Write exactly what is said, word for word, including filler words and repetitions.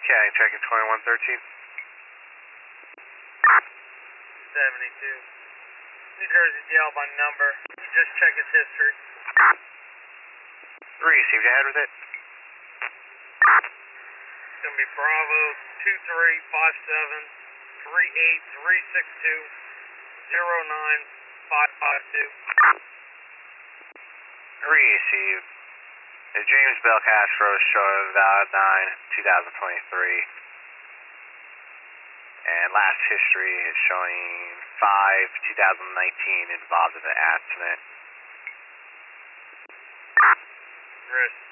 Okay, checking twenty-one thirteen. seventy-two. New Jersey D L by number. You just check his history. Three, see what you had with it? It's going to be Bravo two three five seven three eight three six two zero nine five five two. Received. The James Bell Castro showing valid nine two thousand twenty-three. And last history is showing five two thousand nineteen involved in the accident. Chris.